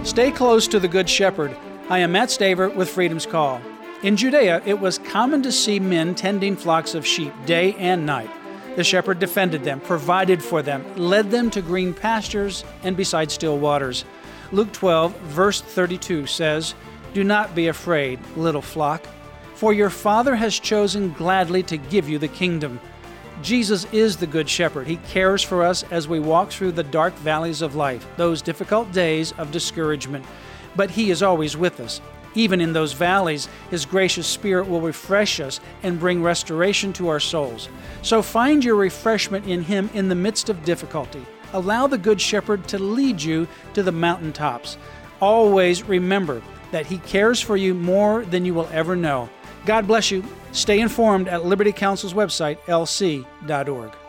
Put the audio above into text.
Stay close to the Good Shepherd. I am Matt Staver with Freedom's Call. In Judea, it was common to see men tending flocks of sheep day and night. The shepherd defended them, provided for them, led them to green pastures and beside still waters. Luke 12, verse 32 says, "Do not be afraid, little flock, for your Father has chosen gladly to give you the kingdom." Jesus is the Good Shepherd. He cares for us as we walk through the dark valleys of life, those difficult days of discouragement. But He is always with us. Even in those valleys, His gracious Spirit will refresh us and bring restoration to our souls. So find your refreshment in Him in the midst of difficulty. Allow the Good Shepherd to lead you to the mountaintops. Always remember that He cares for you more than you will ever know. God bless you. Stay informed at Liberty Counsel's website, lc.org.